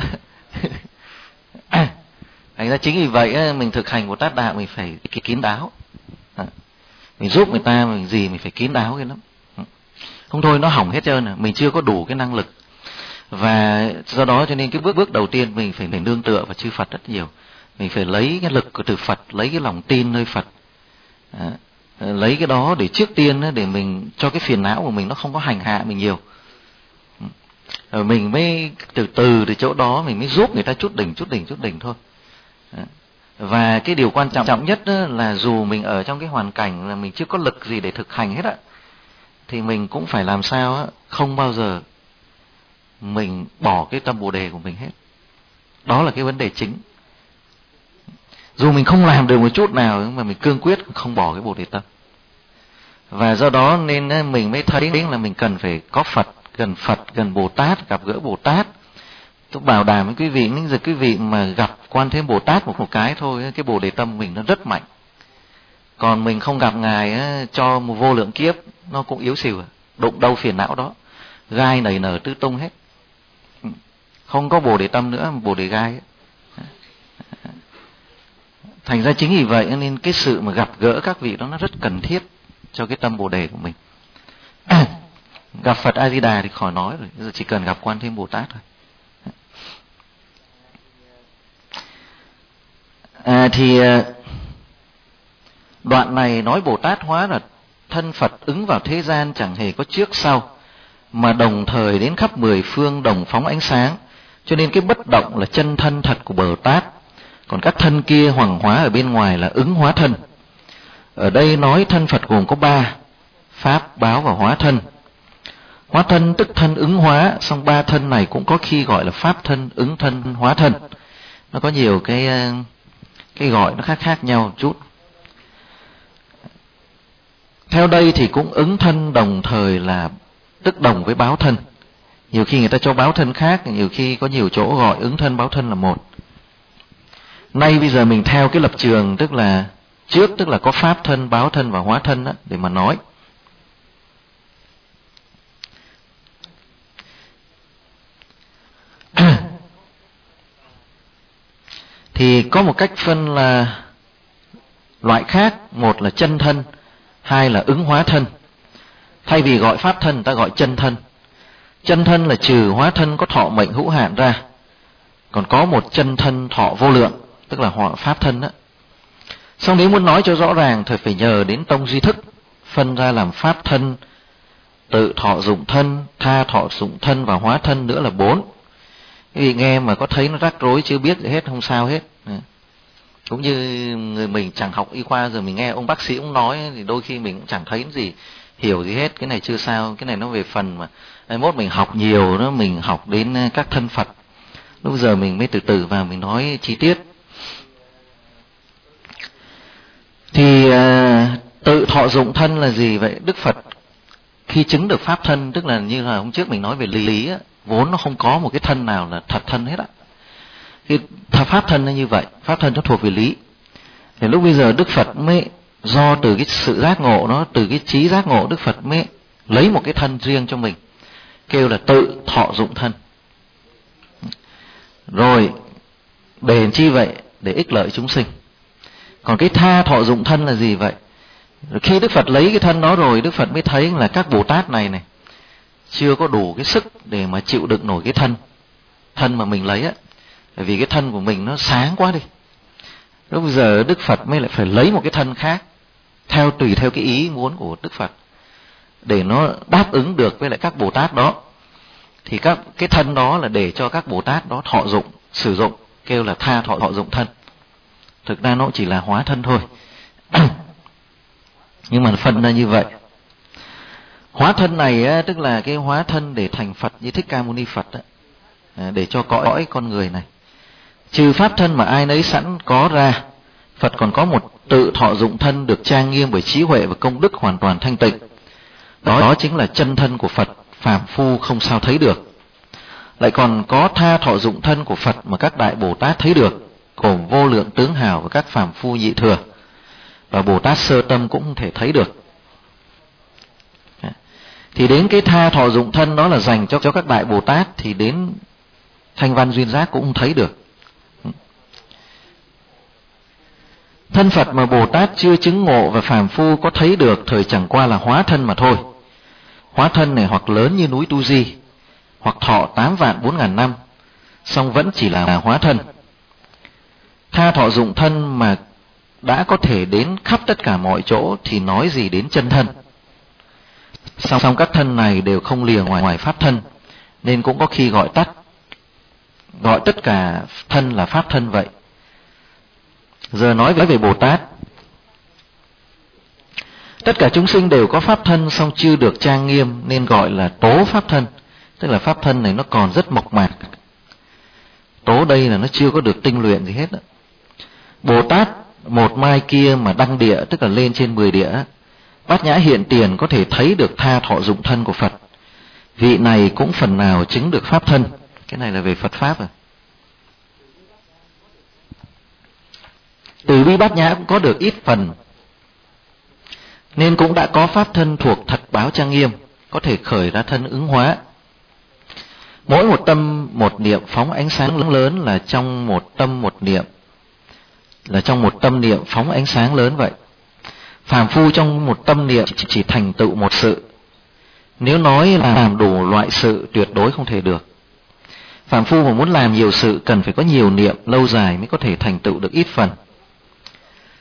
Thành ra chính vì vậy mình thực hành Bồ Tát Đạo mình phải kín đáo. Mình giúp người ta mình phải kín đáo cái lắm. Không thôi nó hỏng hết trơn, mình chưa có đủ cái năng lực. Và do đó cho nên cái bước đầu tiên mình phải nương tựa vào chư Phật rất nhiều. Mình phải lấy cái lực của từ Phật, lấy cái lòng tin nơi Phật. Lấy cái đó để trước tiên để mình cho cái phiền não của mình nó không có hành hạ mình nhiều. Rồi mình mới từ chỗ đó mình mới giúp người ta chút đỉnh thôi. Và cái điều quan trọng nhất là dù mình ở trong cái hoàn cảnh là mình chưa có lực gì để thực hành hết á, thì mình cũng phải làm sao không bao giờ mình bỏ cái tâm Bồ Đề của mình hết. Đó là cái vấn đề chính. Dù mình không làm được một chút nào mà mình cương quyết không bỏ cái Bồ Đề Tâm. Và do đó nên mình mới thấy là mình cần phải có Phật, gần Bồ Tát, gặp gỡ Bồ Tát. Tôi bảo đảm với quý vị, những giờ quý vị mà gặp Quan Thế Bồ Tát một cái thôi, cái Bồ Đề Tâm mình nó rất mạnh. Còn mình không gặp Ngài cho một vô lượng kiếp, nó cũng yếu xìu, đụng đâu phiền não đó, gai nảy nở tứ tung hết. Không có Bồ Đề Tâm nữa, Bồ Đề gai ấy. Thành ra chính vì vậy nên cái sự mà gặp gỡ các vị đó nó rất cần thiết cho cái tâm Bồ Đề của mình. Gặp Phật A Di Đà thì khỏi nói rồi, giờ chỉ cần gặp Quan Thế Bồ Tát thôi. Đoạn này nói Bồ Tát hóa là thân Phật ứng vào thế gian chẳng hề có trước sau, mà đồng thời đến khắp mười phương đồng phóng ánh sáng, cho nên cái bất động là chân thân thật của Bồ Tát. Còn các thân kia hoàng hóa ở bên ngoài là ứng hóa thân. Ở đây nói thân Phật gồm có 3: Pháp, Báo và Hóa thân. Hóa thân tức thân ứng hóa, song 3 thân này cũng có khi gọi là Pháp thân, ứng thân, Hóa thân. Nó có nhiều cái gọi nó khác nhau một chút. Theo đây thì cũng ứng thân đồng thời là tức đồng với báo thân. Nhiều khi người ta cho báo thân khác, nhiều khi có nhiều chỗ gọi ứng thân báo thân là một. Nay bây giờ mình theo cái lập trường tức là trước tức là có pháp thân, báo thân và hóa thân đó, để mà nói. Thì có một cách phân là loại khác, một là chân thân, hai là ứng hóa thân. Thay vì gọi pháp thân, ta gọi chân thân. Chân thân là trừ hóa thân có thọ mệnh hữu hạn ra, còn có một chân thân thọ vô lượng, tức là họ pháp thân đó. Xong nếu muốn nói cho rõ ràng thì phải nhờ đến tông duy thức, phân ra làm pháp thân, tự thọ dụng thân, tha thọ dụng thân và hóa thân nữa là 4. Quý vị nghe mà có thấy nó rắc rối chưa biết gì hết, không sao hết. Cũng như người mình chẳng học y khoa, giờ mình nghe ông bác sĩ cũng nói thì đôi khi mình cũng chẳng thấy gì, hiểu gì hết. Cái này chưa sao, cái này nó về phần mà mai mốt mình học nhiều đó, mình học đến các thân Phật, lúc giờ mình mới từ từ vào mình nói chi tiết. Thì tự thọ dụng thân là gì vậy? Đức Phật khi chứng được pháp thân, tức là như là hôm trước mình nói về lý á, vốn nó không có một cái thân nào là thật thân hết á. Cái pháp thân là như vậy, pháp thân nó thuộc về lý. Thì lúc bây giờ Đức Phật mới do từ cái sự giác ngộ đó, từ cái trí giác ngộ, Đức Phật mới lấy một cái thân riêng cho mình, kêu là tự thọ dụng thân. Rồi để làm chi vậy? Để ích lợi chúng sinh. Còn cái tha thọ dụng thân là gì vậy? Rồi khi Đức Phật lấy cái thân đó rồi, Đức Phật mới thấy là các Bồ Tát này chưa có đủ cái sức để mà chịu đựng nổi cái thân mà mình lấy á. Bởi vì cái thân của mình nó sáng quá đi. Lúc bây giờ Đức Phật mới lại phải lấy một cái thân khác, tùy theo cái ý muốn của Đức Phật, để nó đáp ứng được với lại các Bồ Tát đó. Thì cái thân đó là để cho các Bồ Tát đó thọ dụng, sử dụng, kêu là tha thọ dụng thân. Thực ra nó chỉ là hóa thân thôi. Nhưng mà phân ra như vậy. Hóa thân này á, tức là cái hóa thân để thành Phật như Thích Ca Mâu Ni Phật á, để cho cõi con người này. Trừ pháp thân mà ai nấy sẵn có ra, Phật còn có một tự thọ dụng thân được trang nghiêm bởi trí huệ và công đức hoàn toàn thanh tịnh. Đó chính là chân thân của Phật, phàm phu không sao thấy được. Lại còn có tha thọ dụng thân của Phật mà các đại Bồ Tát thấy được, gồm vô lượng tướng hào và các phàm phu nhị thừa, và Bồ Tát sơ tâm cũng không thể thấy được. Thì đến cái tha thọ dụng thân đó là dành cho các đại Bồ Tát, thì đến Thanh Văn Duyên Giác cũng không thấy được. Thân Phật mà Bồ Tát chưa chứng ngộ và phàm phu có thấy được thời chẳng qua là hóa thân mà thôi. Hóa thân này hoặc lớn như núi Tu Di, hoặc thọ 8.400.000 năm, song vẫn chỉ là hóa thân. Tha thọ dụng thân mà đã có thể đến khắp tất cả mọi chỗ thì nói gì đến chân thân. Song các thân này đều không lìa ngoài pháp thân, nên cũng có khi gọi tất cả thân là pháp thân vậy. Giờ nói về Bồ Tát. Tất cả chúng sinh đều có pháp thân, song chưa được trang nghiêm nên gọi là tố pháp thân. Tức là pháp thân này nó còn rất mộc mạc. Tố đây là nó chưa có được tinh luyện gì hết đó. Bồ Tát một mai kia mà đăng địa, tức là lên trên 10 địa, Bát Nhã hiện tiền có thể thấy được tha thọ dụng thân của Phật. Vị này cũng phần nào chứng được pháp thân. Cái này là về Phật Pháp rồi. Từ bi Bát Nhã cũng có được ít phần, nên cũng đã có pháp thân thuộc thật báo trang nghiêm, có thể khởi ra thân ứng hóa. Mỗi một tâm một niệm phóng ánh sáng lớn là trong một tâm một niệm, là trong một tâm niệm phóng ánh sáng lớn vậy. Phàm phu trong một tâm niệm chỉ thành tựu một sự. Nếu nói là làm đủ loại sự tuyệt đối không thể được. Phàm phu mà muốn làm nhiều sự cần phải có nhiều niệm lâu dài mới có thể thành tựu được ít phần.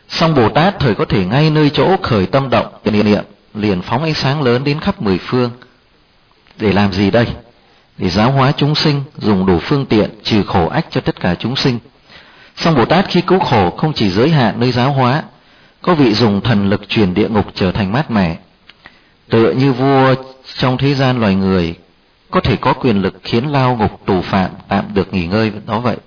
Song Bồ Tát thời có thể ngay nơi chỗ khởi tâm động niệm liền phóng ánh sáng lớn đến khắp mười phương. Để làm gì đây? Để giáo hóa chúng sinh, dùng đủ phương tiện trừ khổ ách cho tất cả chúng sinh. Song Bồ Tát khi cứu khổ không chỉ giới hạn nơi giáo hóa, có vị dùng thần lực chuyển địa ngục trở thành mát mẻ. Tựa như vua trong thế gian loài người có thể có quyền lực khiến lao ngục tù phạm tạm được nghỉ ngơi đó vậy.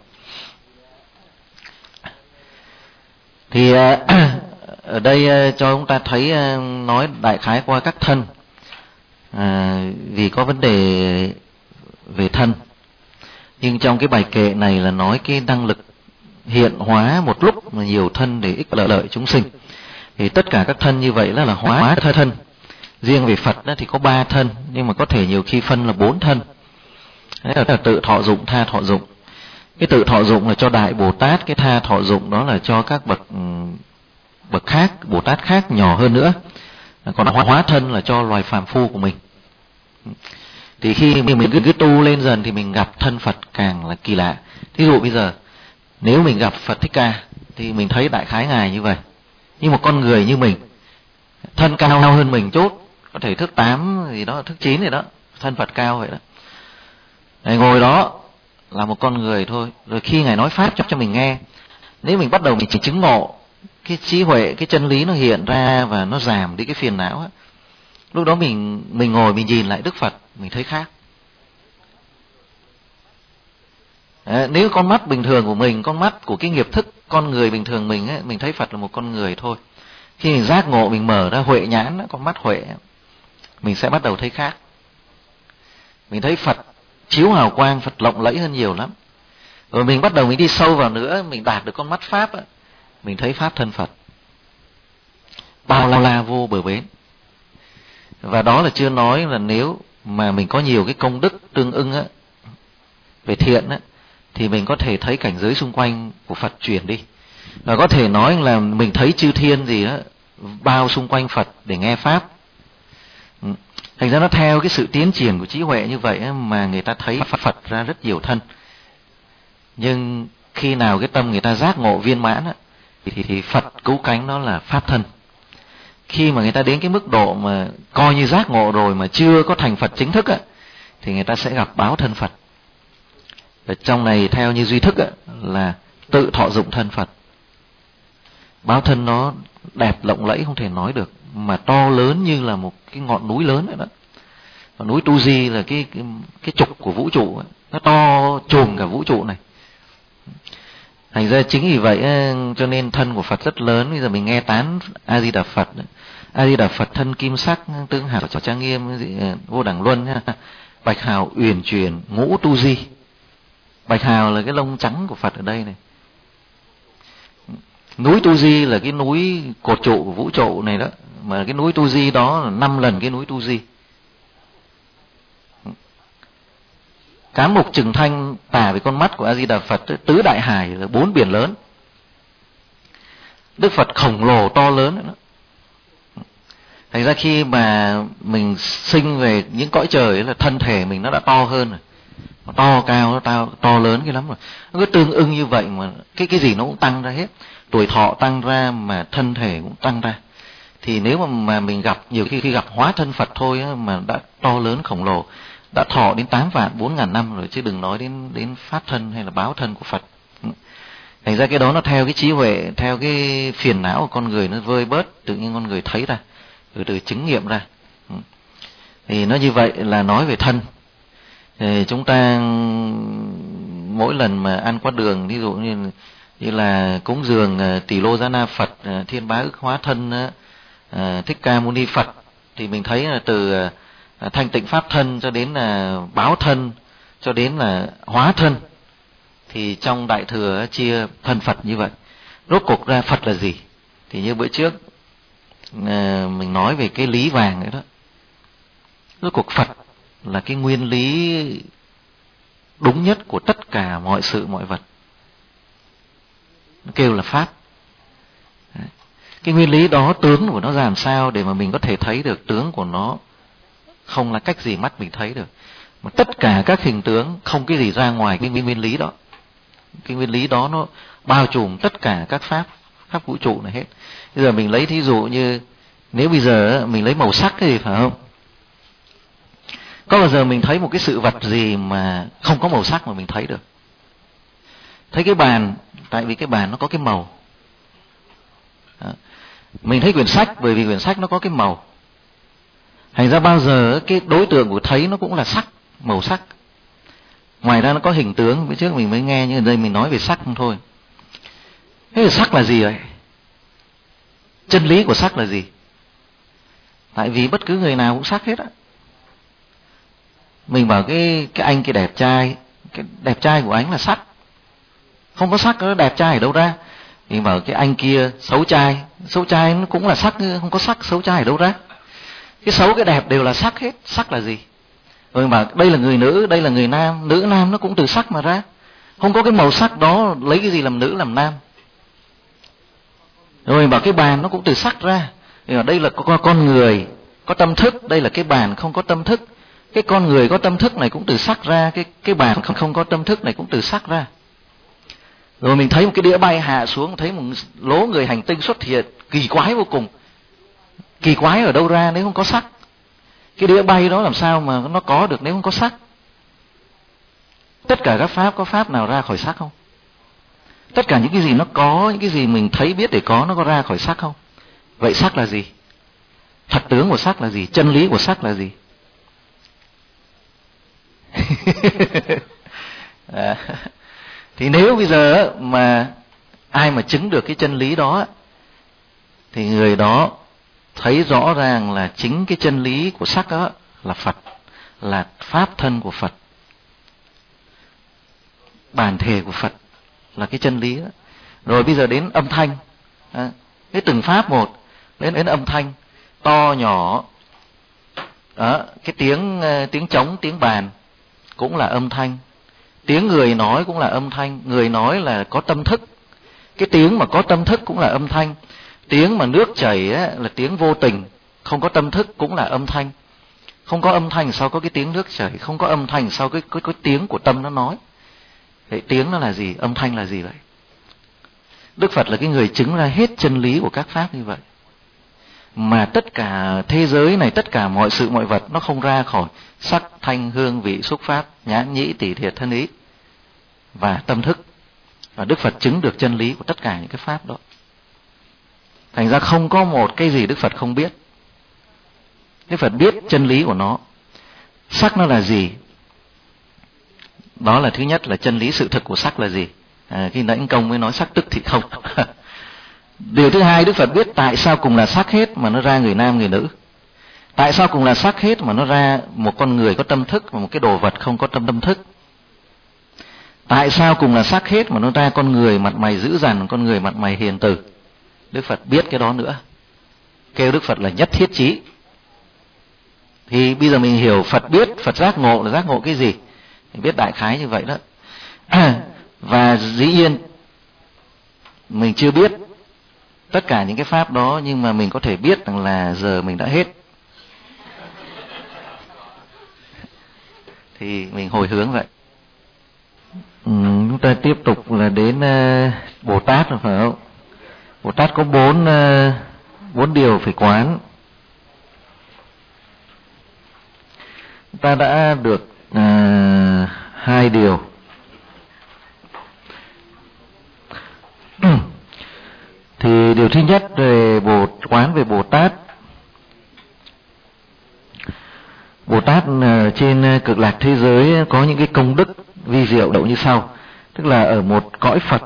Thì ở đây cho chúng ta thấy nói đại khái qua các thân, vì có vấn đề về thân. Nhưng trong cái bài kệ này là nói cái năng lực hiện hóa một lúc mà nhiều thân để ích lợi chúng sinh. Thì tất cả các thân như vậy là hóa thân. Riêng về Phật thì có 3 thân, nhưng mà có thể nhiều khi phân là 4 thân. Đấy là tự thọ dụng, tha thọ dụng. Cái tự thọ dụng là cho Đại Bồ Tát, cái tha thọ dụng đó là cho các bậc khác, Bồ Tát khác nhỏ hơn nữa. Còn hóa thân là cho loài phàm phu của mình. Thì khi mình cứ tu lên dần thì mình gặp thân Phật càng là kỳ lạ. Thí dụ bây giờ nếu mình gặp Phật Thích Ca thì mình thấy đại khái Ngài như vậy. Nhưng một con người như mình, thân cao hơn mình chút, có thể thức 8 gì đó, thức 9 gì đó, thân Phật cao vậy đó. Ngài ngồi đó là một con người thôi. Rồi khi Ngài nói pháp cho mình nghe, nếu mình bắt đầu mình chỉ chứng ngộ, cái trí huệ, cái chân lý nó hiện ra và nó giảm đi cái phiền não á. Lúc đó mình ngồi mình nhìn lại Đức Phật, mình thấy khác. Nếu con mắt bình thường của mình, con mắt của cái nghiệp thức con người bình thường mình ấy, mình thấy Phật là một con người thôi. Khi mình giác ngộ, mình mở ra huệ nhãn, con mắt huệ, mình sẽ bắt đầu thấy khác. Mình thấy Phật chiếu hào quang, Phật lộng lẫy hơn nhiều lắm. Rồi mình bắt đầu mình đi sâu vào nữa, mình đạt được con mắt Pháp ấy, mình thấy Pháp thân Phật bao la vô bờ bến. Và đó là chưa nói là nếu mà mình có nhiều cái công đức tương ưng á, về thiện á, thì mình có thể thấy cảnh giới xung quanh của Phật chuyển đi. Và có thể nói là mình thấy chư thiên gì đó bao xung quanh Phật để nghe Pháp. Thành ra nó theo cái sự tiến triển của trí huệ như vậy mà người ta thấy Phật ra rất nhiều thân. Nhưng khi nào cái tâm người ta giác ngộ viên mãn thì Phật cứu cánh đó là Pháp thân. Khi mà người ta đến cái mức độ mà coi như giác ngộ rồi mà chưa có thành Phật chính thức thì người ta sẽ gặp báo thân Phật. Ở trong này theo như duy thức là tự thọ dụng thân Phật. Báo thân nó đẹp lộng lẫy không thể nói được, mà to lớn như là một cái ngọn núi lớn vậy đó. Và núi Tu Di là cái trục của vũ trụ, nó to trùm cả vũ trụ này. Thành ra chính vì vậy cho nên thân của Phật rất lớn. Bây giờ mình nghe tán A Di Đà Phật, A Di Đà Phật thân kim sắc, tương hảo trang nghiêm, vô đẳng luân, bạch hào uyển chuyển, ngũ Tu Di. Bạch hào là cái lông trắng của Phật ở đây này. Núi Tu Di là cái núi cột trụ của vũ trụ này đó, mà cái núi Tu Di đó là 5 lần cái núi Tu Di. Cám mục Trừng Thanh tả về con mắt của A Di Đà Phật, tứ đại hải là 4 biển lớn. Đức Phật khổng lồ to lớn đó. Thành ra khi mà mình sinh về những cõi trời ấy là thân thể mình nó đã to hơn rồi. Nó to cao, nó to lớn cái lắm rồi. Nó cứ tương ưng như vậy mà cái gì nó cũng tăng ra hết. Tuổi thọ tăng ra mà thân thể cũng tăng ra. Thì nếu mà mình gặp nhiều khi gặp hóa thân Phật thôi mà đã to lớn khổng lồ, đã thọ đến 8.400.000 năm rồi, chứ đừng nói đến pháp thân hay là báo thân của Phật. Thành ra cái đó nó theo cái trí huệ, theo cái phiền não của con người nó vơi bớt, tự nhiên con người thấy ra, từ chứng nghiệm ra. Thì nó như vậy là nói về thân. Thì chúng ta mỗi lần mà ăn qua đường, ví dụ như là cúng dường Tỳ Lô Giá Na Phật, Thiên Bá Ức Hóa Thân, Thích Ca Mâu Ni Phật, thì mình thấy là từ thanh tịnh pháp thân cho đến là báo thân cho đến là hóa thân, thì trong Đại Thừa chia thân Phật như vậy. Rốt cuộc ra Phật là gì? Thì như bữa trước mình nói về cái lý vàng ấy đó. Rốt cuộc Phật là cái nguyên lý đúng nhất của tất cả mọi sự mọi vật. Nó kêu là Pháp. Cái nguyên lý đó, tướng của nó ra làm sao để mà mình có thể thấy được tướng của nó không là cách gì mắt mình thấy được. Mà tất cả các hình tướng không cái gì ra ngoài cái nguyên lý đó. Cái nguyên lý đó nó bao trùm tất cả các pháp khắp vũ trụ này hết. Bây giờ mình lấy thí dụ như nếu bây giờ mình lấy màu sắc thì phải không? Có bao giờ mình thấy một cái sự vật gì mà không có màu sắc mà mình thấy được? Thấy cái bàn, tại vì cái bàn nó có cái màu. Đó. Mình thấy quyển sách bởi vì quyển sách nó có cái màu. Thành ra bao giờ cái đối tượng của thấy nó cũng là sắc, màu sắc. Ngoài ra nó có hình tướng, bữa trước mình mới nghe, nhưng ở đây mình nói về sắc không thôi. Thế là sắc là gì vậy? Chân lý của sắc là gì? Tại vì bất cứ người nào cũng sắc hết á. Mình bảo cái anh kia đẹp trai, cái đẹp trai của anh là sắc. Không có sắc nó đẹp trai ở đâu ra? Mình bảo cái anh kia xấu trai nó cũng là sắc, không có sắc, xấu trai ở đâu ra? Cái xấu cái đẹp đều là sắc hết. Sắc là gì? Rồi mình bảo đây là người nữ, đây là người nam, nữ nam nó cũng từ sắc mà ra. Không có cái màu sắc đó lấy cái gì làm nữ làm nam? Rồi mình bảo cái bàn nó cũng từ sắc ra. Mình bảo đây là con người có tâm thức, đây là cái bàn không có tâm thức. Cái con người có tâm thức này cũng từ sắc ra, cái bàn không có tâm thức này cũng từ sắc ra. Rồi mình thấy một cái đĩa bay hạ xuống, thấy một lố người hành tinh xuất hiện, kỳ quái vô cùng. Kỳ quái ở đâu ra nếu không có sắc? Cái đĩa bay đó làm sao mà nó có được nếu không có sắc? Tất cả các pháp, có pháp nào ra khỏi sắc không? Tất cả những cái gì nó có, những cái gì mình thấy biết để có, nó có ra khỏi sắc không? Vậy sắc là gì? Thật tướng của sắc là gì? Chân lý của sắc là gì? Thì nếu bây giờ mà ai mà chứng được cái chân lý đó, thì người đó thấy rõ ràng là chính cái chân lý của sắc đó là Phật, là pháp thân của Phật, bản thể của Phật là cái chân lý đó. Rồi bây giờ đến âm thanh, cái từng pháp một, đến âm thanh to nhỏ, đó, cái tiếng trống, tiếng bàn cũng là âm thanh, tiếng người nói cũng là âm thanh. Người nói là có tâm thức, cái tiếng mà có tâm thức cũng là âm thanh. Tiếng mà nước chảy á, là tiếng vô tình, không có tâm thức cũng là âm thanh. Không có âm thanh sao có cái tiếng nước chảy? Không có âm thanh sao cái tiếng của tâm nó nói? Vậy tiếng nó là gì? Âm thanh là gì vậy? Đức Phật là cái người chứng ra hết chân lý của các pháp như vậy. Mà tất cả thế giới này, tất cả mọi sự mọi vật nó không ra khỏi sắc, thanh, hương, vị, xúc, pháp, nhãn, nhĩ, tỷ, thiệt, thân, ý và tâm thức. Và Đức Phật chứng được chân lý của tất cả những cái pháp đó. Thành ra không có một cái gì Đức Phật không biết. Đức Phật biết chân lý của nó. Sắc nó là gì? Đó là thứ nhất là chân lý sự thực của sắc là gì. Khi nãy anh Công mới nói sắc tức thì không. Điều thứ hai, Đức Phật biết tại sao cùng là sắc hết mà nó ra người nam người nữ. Tại sao cùng là sắc hết mà nó ra một con người có tâm thức và một cái đồ vật không có tâm thức. Tại sao cùng là sắc hết mà nó ra con người mặt mày dữ dằn, con người mặt mày hiền từ. Đức Phật biết cái đó nữa. Kêu Đức Phật là nhất thiết chí. Thì bây giờ mình hiểu Phật biết, Phật giác ngộ là giác ngộ cái gì? Mình biết đại khái như vậy đó. Và dĩ nhiên mình chưa biết tất cả những cái pháp đó, nhưng mà mình có thể biết rằng là giờ mình đã hết. Thì mình hồi hướng vậy. Chúng ta tiếp tục là đến Bồ Tát rồi phải không? Bồ Tát có bốn điều phải quán. Ta đã được 2 điều. Thì điều thứ nhất về quán về Bồ Tát. Bồ Tát trên cực lạc thế giới có những cái công đức vi diệu đậu như sau. Tức là ở một cõi Phật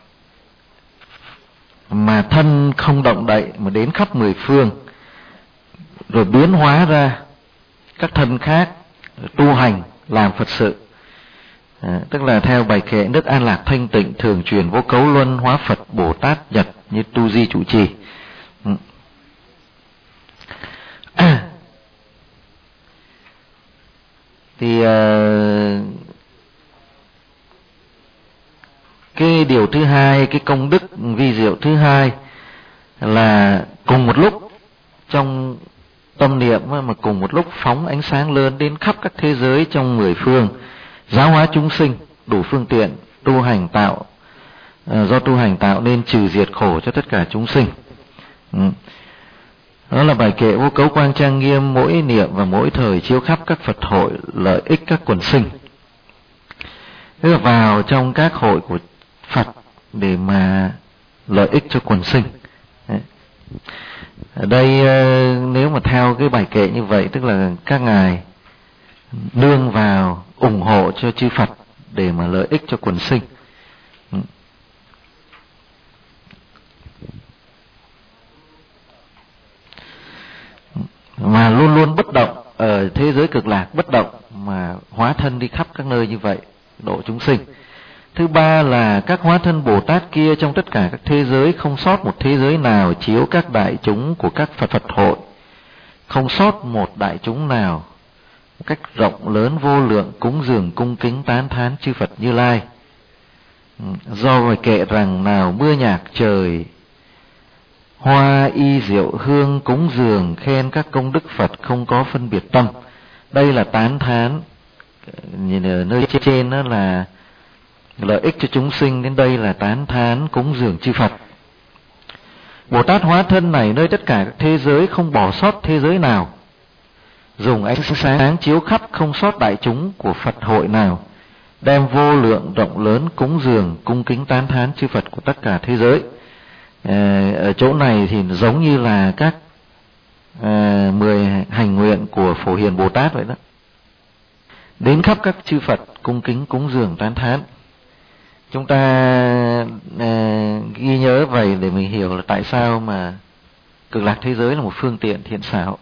mà thân không động đậy mà đến khắp 10 phương, rồi biến hóa ra các thân khác tu hành làm Phật sự. Tức là theo bài kệ nước an lạc thanh tịnh thường truyền vô cấu luân hóa Phật Bồ Tát nhật như tu di chủ trì. Thì cái điều thứ hai, cái công đức vi diệu thứ hai là cùng một lúc trong tâm niệm mà cùng một lúc phóng ánh sáng lớn đến khắp các thế giới trong 10 phương, giáo hóa chúng sinh đủ phương tiện tu hành tạo do tu hành tạo nên trừ diệt khổ cho tất cả chúng sinh. Đó là bài kệ vô cấu quang trang nghiêm, mỗi niệm và mỗi thời chiếu khắp các Phật hội, lợi ích các quần sinh. Tức là vào trong các hội của Phật để mà lợi ích cho quần sinh. Ở đây nếu mà theo cái bài kệ như vậy, tức là các ngài nương vào ủng hộ cho chư Phật để mà lợi ích cho quần sinh. Mà luôn luôn bất động ở thế giới cực lạc, bất động mà hóa thân đi khắp các nơi như vậy, độ chúng sinh. Thứ ba là các hóa thân Bồ Tát kia trong tất cả các thế giới, không sót một thế giới nào chiếu các đại chúng của các Phật hội, không sót một đại chúng nào, một cách rộng lớn vô lượng cúng dường cung kính tán thán chư Phật Như Lai. Do bài kệ rằng nào mưa nhạc trời, hoa y rượu hương cúng dường khen các công đức Phật không có phân biệt tâm. Đây là tán thán, nhìn ở nơi trên đó là lợi ích cho chúng sinh, đến đây là tán thán cúng dường chư Phật. Bồ Tát hóa thân này nơi tất cả các thế giới, không bỏ sót thế giới nào, dùng ánh sáng chiếu khắp không sót đại chúng của Phật hội nào, đem vô lượng rộng lớn cúng dường cung kính tán thán chư Phật của tất cả thế giới. Ở chỗ này thì giống như là các 10 hành nguyện của Phổ Hiền Bồ Tát vậy đó, đến khắp các chư Phật cung kính cúng dường tán thán. Chúng ta ghi nhớ vậy để mình hiểu là tại sao mà cực lạc thế giới là một phương tiện thiện xảo.